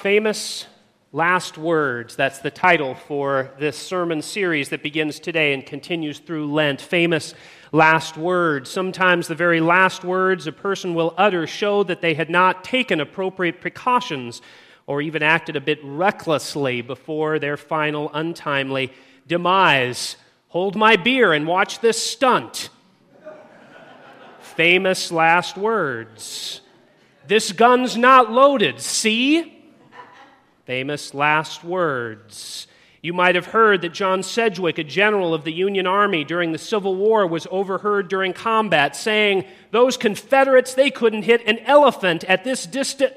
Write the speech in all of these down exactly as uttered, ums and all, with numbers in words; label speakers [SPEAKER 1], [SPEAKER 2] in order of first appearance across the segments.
[SPEAKER 1] Famous Last Words. That's the title for this sermon series that begins today and continues through Lent. Famous last words. Sometimes the very last words a person will utter show that they had not taken appropriate precautions or even acted a bit recklessly before their final untimely demise. Hold my beer and watch this stunt. Famous last words. This gun's not loaded, see? Famous last words. You might have heard that John Sedgwick, a general of the Union Army during the Civil War, was overheard during combat saying, "Those Confederates, they couldn't hit an elephant at this distance."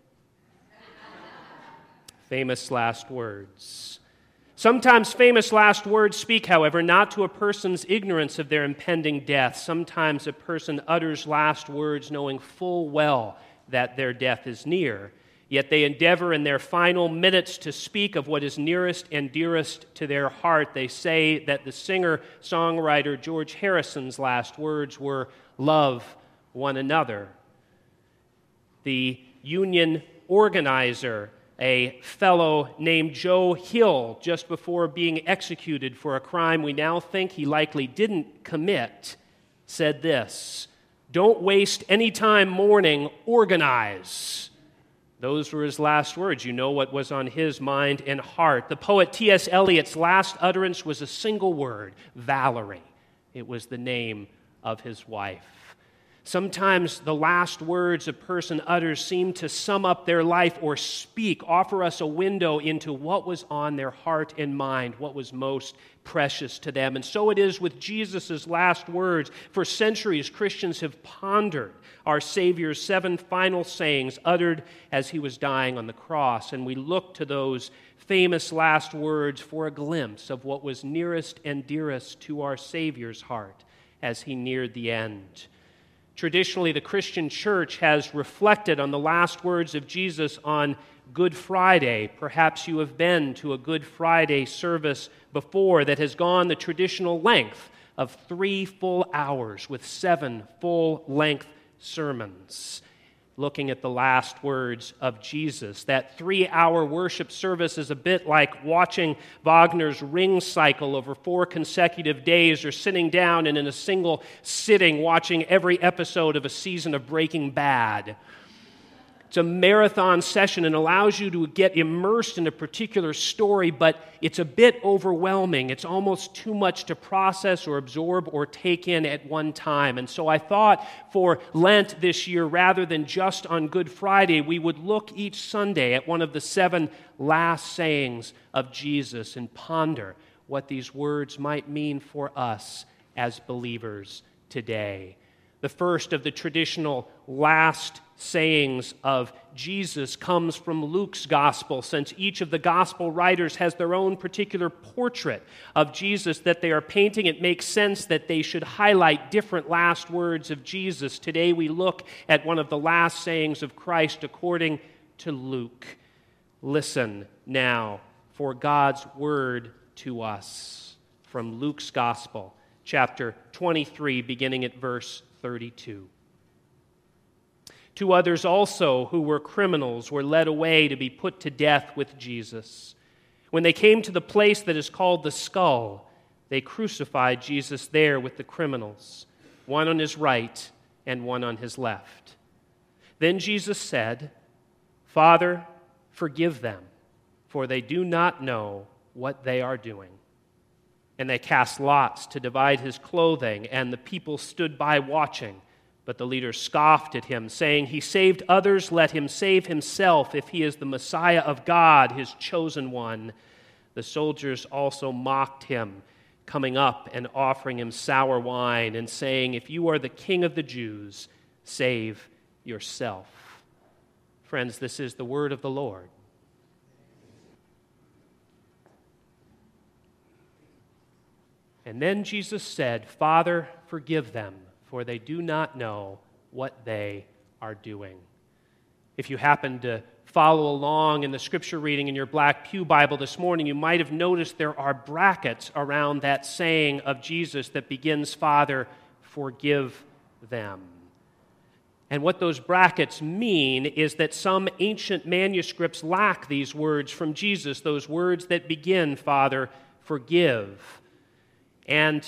[SPEAKER 1] Famous last words. Sometimes famous last words speak, however, not to a person's ignorance of their impending death. Sometimes a person utters last words knowing full well that their death is near. Yet they endeavor in their final minutes to speak of what is nearest and dearest to their heart. They say that the singer-songwriter George Harrison's last words were, "Love one another." The Union organizer, a fellow named Joe Hill, just before being executed for a crime we now think he likely didn't commit, said this, "Don't waste any time mourning, organize." Those were his last words. You know what was on his mind and heart. The poet T S Eliot's last utterance was a single word, Valerie. It was the name of his wife. Sometimes the last words a person utters seem to sum up their life or speak, offer us a window into what was on their heart and mind, what was most precious to them. And so it is with Jesus' last words. For centuries, Christians have pondered our Savior's seven final sayings uttered as he was dying on the cross, and we look to those famous last words for a glimpse of what was nearest and dearest to our Savior's heart as he neared the end. Traditionally, the Christian church has reflected on the last words of Jesus on Good Friday. Perhaps you have been to a Good Friday service before that has gone the traditional length of three full hours with seven full-length sermons, looking at the last words of Jesus. That three-hour worship service is a bit like watching Wagner's Ring Cycle over four consecutive days, or sitting down and in a single sitting watching every episode of a season of Breaking Bad. It's a marathon session and allows you to get immersed in a particular story, but it's a bit overwhelming. It's almost too much to process or absorb or take in at one time. And so I thought for Lent this year, rather than just on Good Friday, we would look each Sunday at one of the seven last sayings of Jesus and ponder what these words might mean for us as believers today. The first of the traditional last sayings of Jesus comes from Luke's gospel, since each of the gospel writers has their own particular portrait of Jesus that they are painting. It makes sense that they should highlight different last words of Jesus. Today we look at one of the last sayings of Christ according to Luke. Listen now for God's word to us from Luke's gospel, chapter twenty-three, beginning at verse thirty-two. Two others also, who were criminals, were led away to be put to death with Jesus. When they came to the place that is called the Skull, they crucified Jesus there with the criminals, one on his right and one on his left. Then Jesus said, "Father, forgive them, for they do not know what they are doing." And they cast lots to divide his clothing, and the people stood by watching. But the leaders scoffed at him, saying, "He saved others, let him save himself, if he is the Messiah of God, his chosen one." The soldiers also mocked him, coming up and offering him sour wine, and saying, "If you are the king of the Jews, save yourself." Friends, this is the word of the Lord. And then Jesus said, "Father, forgive them, for they do not know what they are doing." If you happen to follow along in the scripture reading in your Black Pew Bible this morning, you might have noticed there are brackets around that saying of Jesus that begins, "Father, forgive them." And what those brackets mean is that some ancient manuscripts lack these words from Jesus, those words that begin, Father, forgive. And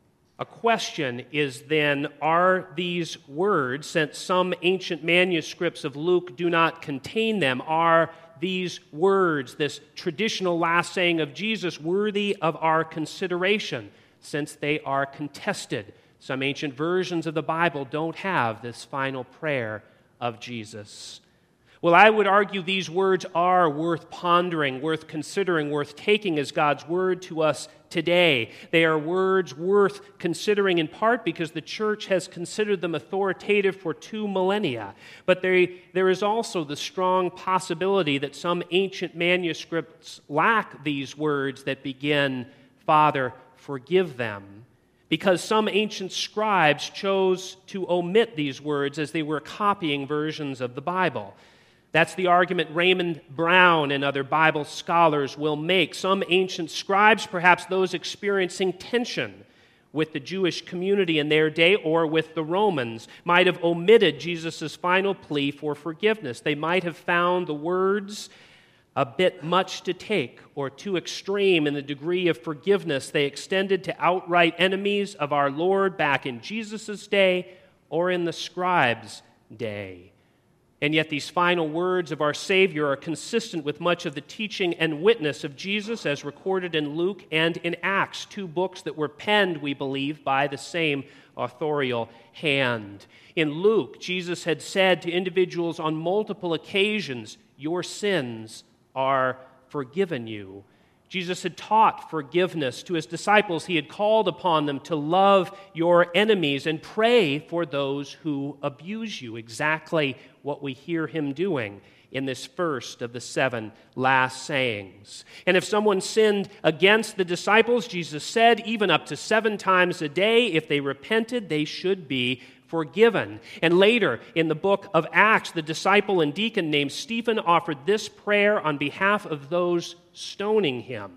[SPEAKER 1] a question is then, are these words, since some ancient manuscripts of Luke do not contain them, are these words, this traditional last saying of Jesus, worthy of our consideration, since they are contested? Some ancient versions of the Bible don't have this final prayer of Jesus. Well, I would argue these words are worth pondering, worth considering, worth taking as God's word to us today. They are words worth considering in part because the church has considered them authoritative for two millennia. But they, there is also the strong possibility that some ancient manuscripts lack these words that begin, Father, forgive them, because some ancient scribes chose to omit these words as they were copying versions of the Bible. That's the argument Raymond Brown and other Bible scholars will make. Some ancient scribes, perhaps those experiencing tension with the Jewish community in their day or with the Romans, might have omitted Jesus' final plea for forgiveness. They might have found the words a bit much to take or too extreme in the degree of forgiveness they extended to outright enemies of our Lord back in Jesus' day or in the scribes' day. And yet these final words of our Savior are consistent with much of the teaching and witness of Jesus as recorded in Luke and in Acts, two books that were penned, we believe, by the same authorial hand. In Luke, Jesus had said to individuals on multiple occasions, "Your sins are forgiven you." Jesus had taught forgiveness to his disciples. He had called upon them to love your enemies and pray for those who abuse you, exactly what we hear him doing in this first of the seven last sayings. And if someone sinned against the disciples, Jesus said, even up to seven times a day, if they repented, they should be forgiven. And later in the book of Acts, the disciple and deacon named Stephen offered this prayer on behalf of those stoning him: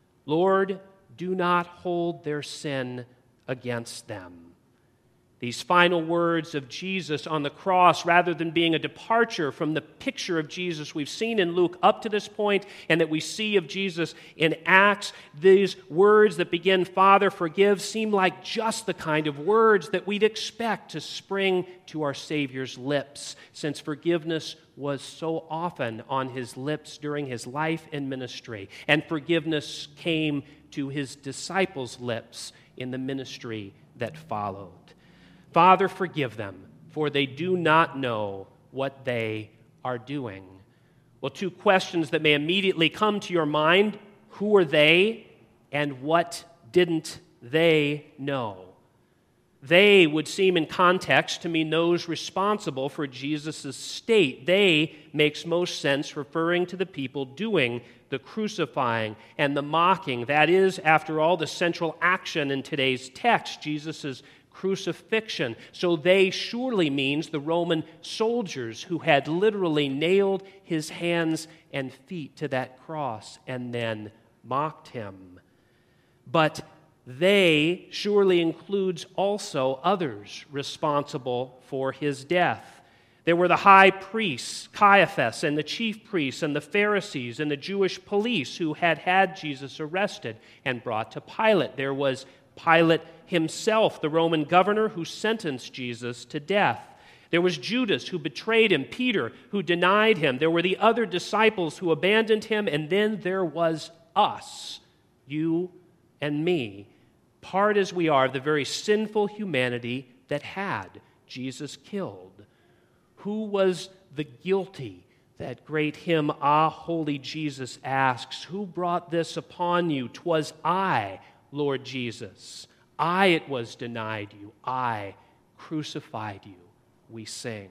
[SPEAKER 1] Lord, do not hold their sin against them. These final words of Jesus on the cross, rather than being a departure from the picture of Jesus we've seen in Luke up to this point and that we see of Jesus in Acts, these words that begin, Father, forgive, seem like just the kind of words that we'd expect to spring to our Savior's lips, since forgiveness was so often on his lips during his life and ministry, and forgiveness came to his disciples' lips in the ministry that followed. Father, forgive them, for they do not know what they are doing. Well, two questions that may immediately come to your mind: who are they, and what didn't they know? They would seem in context to mean those responsible for Jesus' state. They makes most sense referring to the people doing the crucifying and the mocking. That is, after all, the central action in today's text, Jesus' crucifixion. So they surely means the Roman soldiers who had literally nailed his hands and feet to that cross and then mocked him. But they surely includes also others responsible for his death. There were the high priests, Caiaphas, and the chief priests, and the Pharisees, and the Jewish police who had had Jesus arrested and brought to Pilate. There was Pilate himself, the Roman governor who sentenced Jesus to death. There was Judas who betrayed him, Peter who denied him. There were the other disciples who abandoned him, and then there was us, you and me, part as we are of the very sinful humanity that had Jesus killed. Who was the guilty? That great hymn, Ah, Holy Jesus, asks, who brought this upon you? 'Twas I, Lord Jesus. I it was denied you. I crucified you, we sing.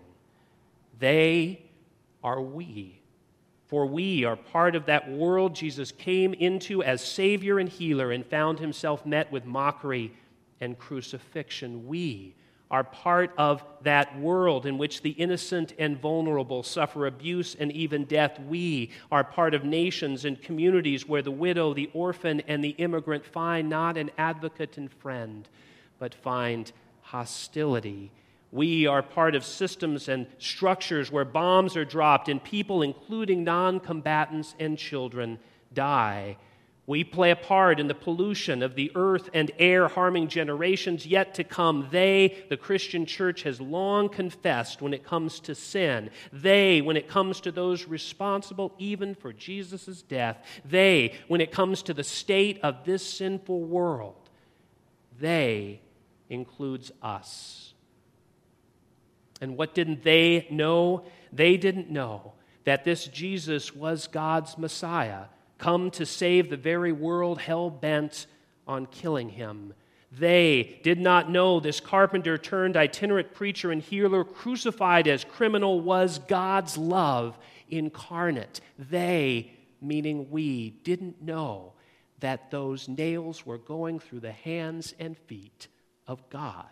[SPEAKER 1] They are we. For we are part of that world Jesus came into as Savior and healer and found himself met with mockery and crucifixion. We are part of that world in which the innocent and vulnerable suffer abuse and even death. We are part of nations and communities where the widow, the orphan, and the immigrant find not an advocate and friend, but find hostility. We are part of systems and structures where bombs are dropped and people, including non-combatants and children, die. We play a part in the pollution of the earth and air, harming generations yet to come. They, the Christian church, has long confessed when it comes to sin. They, when it comes to those responsible even for Jesus' death. They, when it comes to the state of this sinful world. They includes us. And what didn't they know? They didn't know that this Jesus was God's Messiah, come to save the very world hell-bent on killing him. They did not know this carpenter turned itinerant preacher and healer, crucified as criminal, was God's love incarnate. They, meaning we, didn't know that those nails were going through the hands and feet of God.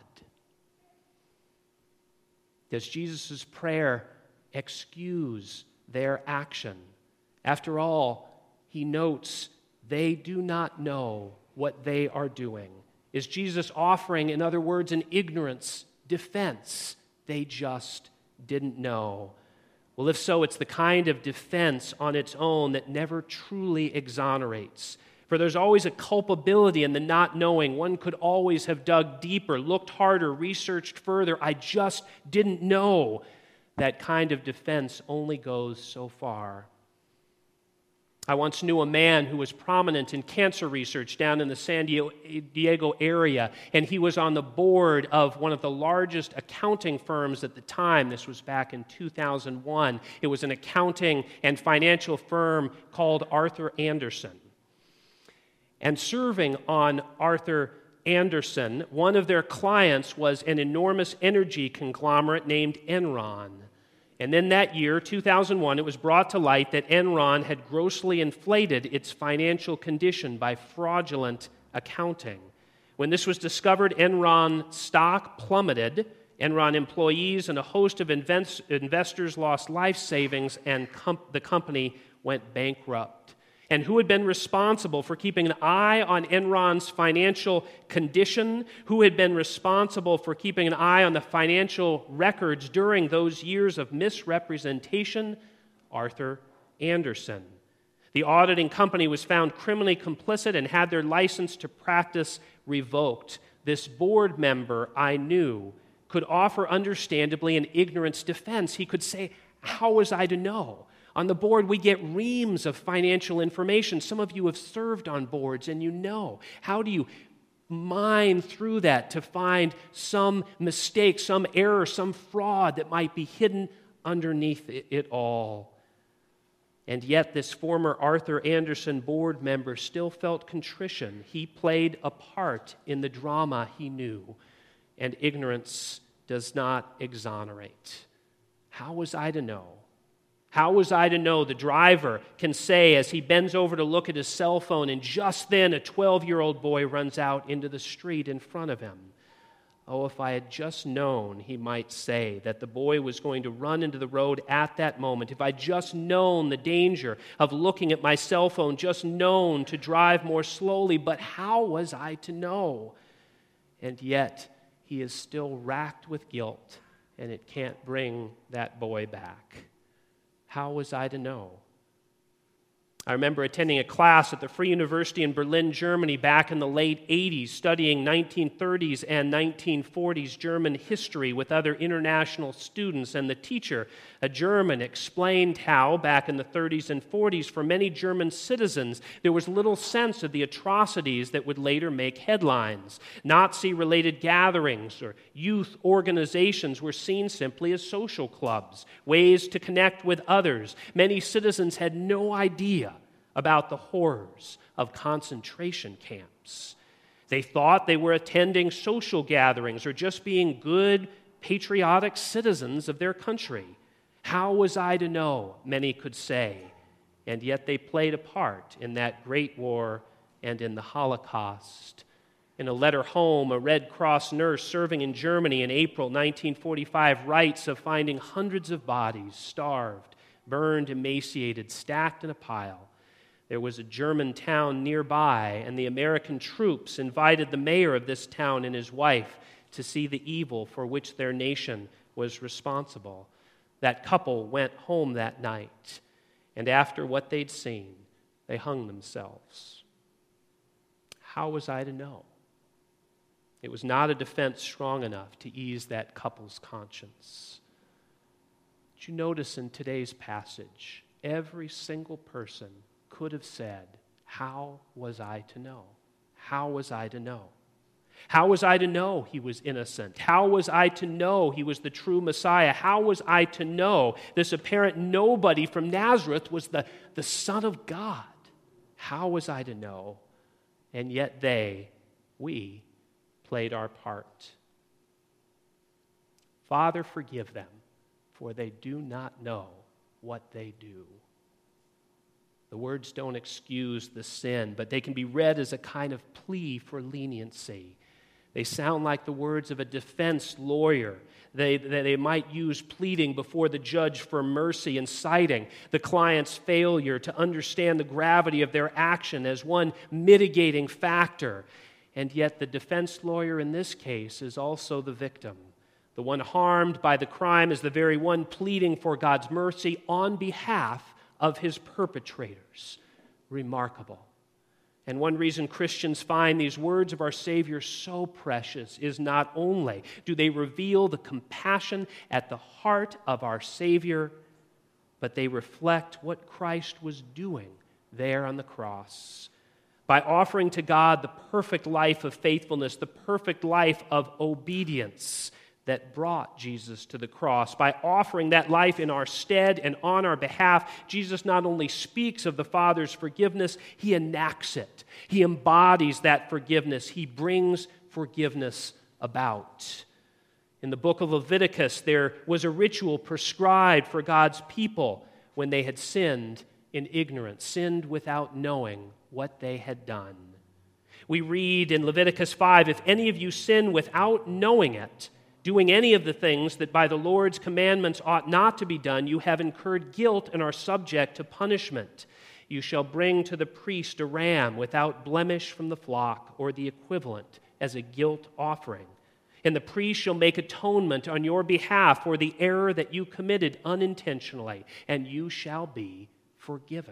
[SPEAKER 1] Does Jesus' prayer excuse their action? After all, he notes they do not know what they are doing. Is Jesus offering, in other words, an ignorance defense? They just didn't know. Well, if so, it's the kind of defense on its own that never truly exonerates. For there's always a culpability in the not knowing. One could always have dug deeper, looked harder, researched further. I just didn't know. That kind of defense only goes so far. I once knew a man who was prominent in cancer research down in the San Diego area, and he was on the board of one of the largest accounting firms at the time. This was back in two thousand one. It was an accounting and financial firm called Arthur Andersen. And serving on Arthur Andersen, one of their clients was an enormous energy conglomerate named Enron. And then that year, two thousand one, it was brought to light that Enron had grossly inflated its financial condition by fraudulent accounting. When this was discovered, Enron stock plummeted. Enron employees and a host of invest- investors lost life savings, and com- the company went bankrupt. And who had been responsible for keeping an eye on Enron's financial condition? Who had been responsible for keeping an eye on the financial records during those years of misrepresentation? Arthur Andersen. The auditing company was found criminally complicit and had their license to practice revoked. This board member, I knew, could offer understandably an ignorance defense. He could say, "How was I to know?" On the board, we get reams of financial information. Some of you have served on boards, and you know. How do you mine through that to find some mistake, some error, some fraud that might be hidden underneath it all? And yet, this former Arthur Andersen board member still felt contrition. He played a part in the drama he knew, and ignorance does not exonerate. How was I to know? How was I to know? The driver can say as he bends over to look at his cell phone, and just then a twelve-year-old boy runs out into the street in front of him. Oh, if I had just known, he might say, that the boy was going to run into the road at that moment. If I'd just known the danger of looking at my cell phone, just known to drive more slowly. But how was I to know? And yet, he is still racked with guilt, and it can't bring that boy back. How was I to know? I remember attending a class at the Free University in Berlin, Germany, back in the late eighties, studying nineteen thirties and nineteen forties German history with other international students, and the teacher, a German, explained how, back in the thirties and forties, for many German citizens, there was little sense of the atrocities that would later make headlines. Nazi-related gatherings or youth organizations were seen simply as social clubs, ways to connect with others. Many citizens had no idea about the horrors of concentration camps. They thought they were attending social gatherings or just being good, patriotic citizens of their country. How was I to know? Many could say. And yet they played a part in that great war and in the Holocaust. In a letter home, a Red Cross nurse serving in Germany in April nineteen forty-five writes of finding hundreds of bodies, starved, burned, emaciated, stacked in a pile. There was a German town nearby, and the American troops invited the mayor of this town and his wife to see the evil for which their nation was responsible. That couple went home that night, and after what they'd seen, they hung themselves. How was I to know? It was not a defense strong enough to ease that couple's conscience. Did you notice in today's passage, every single person could have said, how was I to know? How was I to know? How was I to know he was innocent? How was I to know he was the true Messiah? How was I to know this apparent nobody from Nazareth was the, the Son of God? How was I to know? And yet they, we, played our part. Father, forgive them, for they do not know what they do. The words don't excuse the sin, but they can be read as a kind of plea for leniency. They sound like the words of a defense lawyer. They, they, they might use pleading before the judge for mercy and citing the client's failure to understand the gravity of their action as one mitigating factor. And yet the defense lawyer in this case is also the victim. The one harmed by the crime is the very one pleading for God's mercy on behalf of his perpetrators. Remarkable. And one reason Christians find these words of our Savior so precious is not only do they reveal the compassion at the heart of our Savior, but they reflect what Christ was doing there on the cross. By offering to God the perfect life of faithfulness, the perfect life of obedience that brought Jesus to the cross. By offering that life in our stead and on our behalf, Jesus not only speaks of the Father's forgiveness, he enacts it. He embodies that forgiveness. He brings forgiveness about. In the book of Leviticus, there was a ritual prescribed for God's people when they had sinned in ignorance, sinned without knowing what they had done. We read in Leviticus five, if any of you sin without knowing it, doing any of the things that by the Lord's commandments ought not to be done, you have incurred guilt and are subject to punishment. You shall bring to the priest a ram without blemish from the flock, or the equivalent, as a guilt offering. And the priest shall make atonement on your behalf for the error that you committed unintentionally, and you shall be forgiven.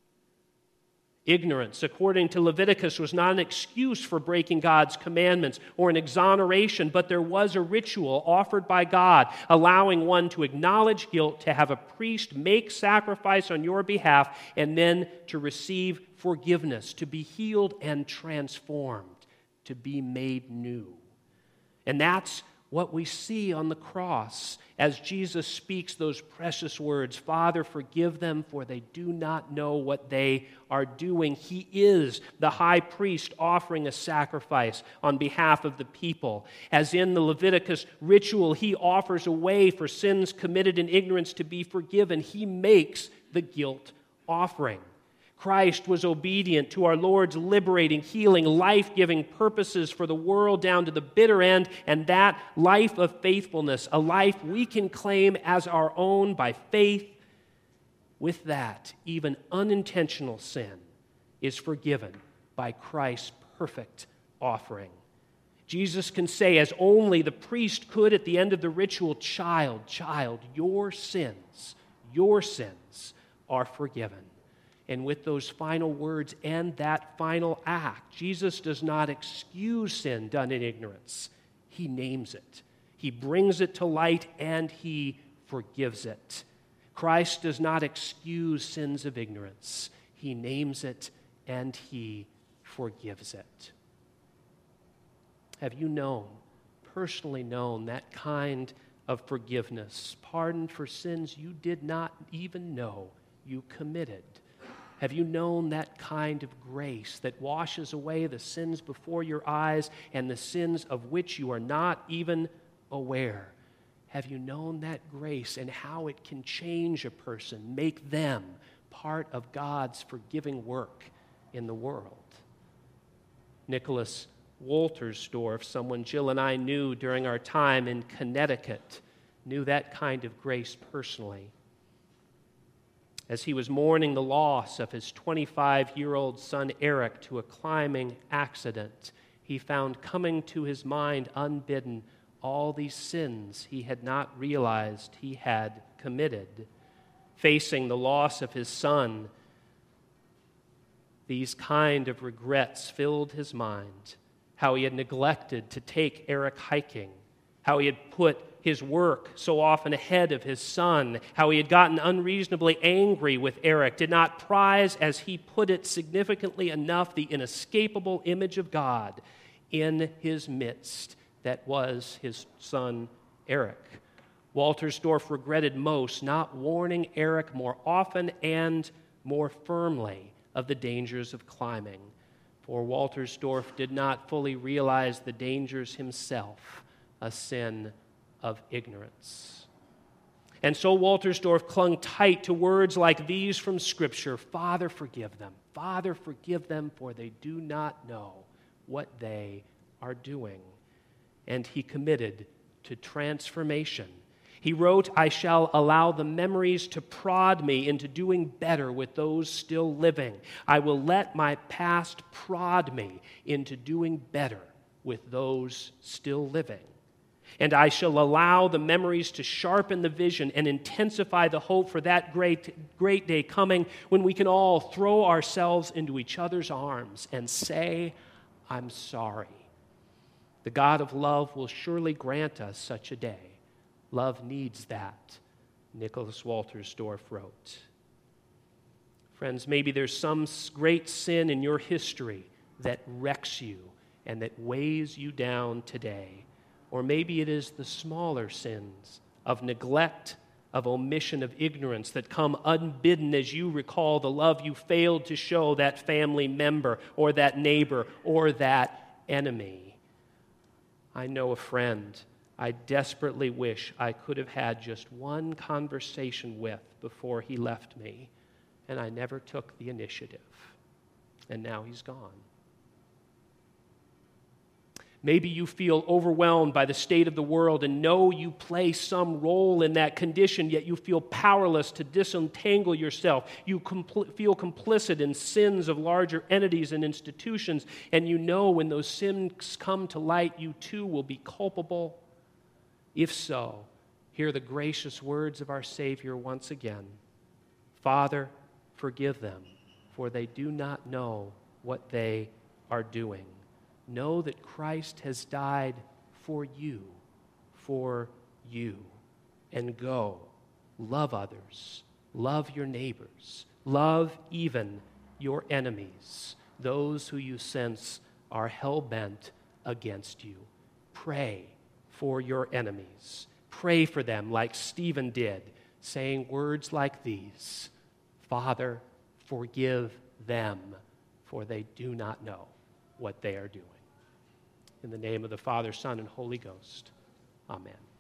[SPEAKER 1] Ignorance, according to Leviticus, was not an excuse for breaking God's commandments or an exoneration, but there was a ritual offered by God allowing one to acknowledge guilt, to have a priest make sacrifice on your behalf, and then to receive forgiveness, to be healed and transformed, to be made new. And that's what we see on the cross as Jesus speaks those precious words, Father, forgive them, for they do not know what they are doing. He is the high priest offering a sacrifice on behalf of the people. As in the Leviticus ritual, he offers a way for sins committed in ignorance to be forgiven. He makes the guilt offering. Christ was obedient to our Lord's liberating, healing, life-giving purposes for the world down to the bitter end, and that life of faithfulness, a life we can claim as our own by faith, with that, even unintentional sin is forgiven by Christ's perfect offering. Jesus can say, as only the priest could at the end of the ritual, child, child, your sins, your sins are forgiven. And with those final words and that final act, Jesus does not excuse sin done in ignorance. He names it. He brings it to light and he forgives it. Christ does not excuse sins of ignorance. He names it and he forgives it. Have you known, personally known, that kind of forgiveness, pardon for sins you did not even know you committed? Have you known that kind of grace that washes away the sins before your eyes and the sins of which you are not even aware? Have you known that grace and how it can change a person, make them part of God's forgiving work in the world? Nicholas Woltersdorf, someone Jill and I knew during our time in Connecticut, knew that kind of grace personally. As he was mourning the loss of his twenty-five-year-old son Eric to a climbing accident, he found coming to his mind unbidden all these sins he had not realized he had committed. Facing the loss of his son, these kind of regrets filled his mind. How he had neglected to take Eric hiking, how he had put his work so often ahead of his son, how he had gotten unreasonably angry with Eric, did not prize, as he put it significantly enough, the inescapable image of God in his midst that was his son Eric. Waltersdorf regretted most not warning Eric more often and more firmly of the dangers of climbing, for Waltersdorf did not fully realize the dangers himself, a sin of ignorance. And so Waltersdorf clung tight to words like these from Scripture: Father, forgive them. Father, forgive them, for they do not know what they are doing. And he committed to transformation. He wrote, I shall allow the memories to prod me into doing better with those still living. I will let my past prod me into doing better with those still living. And I shall allow the memories to sharpen the vision and intensify the hope for that great, great day coming when we can all throw ourselves into each other's arms and say, I'm sorry. The God of love will surely grant us such a day. Love needs that, Nicholas Waltersdorf wrote. Friends, maybe there's some great sin in your history that wrecks you and that weighs you down today. Or maybe it is the smaller sins of neglect, of omission, of ignorance that come unbidden as you recall the love you failed to show that family member or that neighbor or that enemy. I know a friend I desperately wish I could have had just one conversation with before he left me, and I never took the initiative. And now he's gone. Maybe you feel overwhelmed by the state of the world and know you play some role in that condition, yet you feel powerless to disentangle yourself. You compl- feel complicit in sins of larger entities and institutions, and you know when those sins come to light, you too will be culpable. If so, hear the gracious words of our Savior once again. Father, forgive them, for they do not know what they are doing. Know that Christ has died for you, for you. And go, love others, love your neighbors, love even your enemies, those who you sense are hell-bent against you. Pray for your enemies. Pray for them like Stephen did, saying words like these: Father, forgive them, for they do not know what they are doing. In the name of the Father, Son, and Holy Ghost, amen.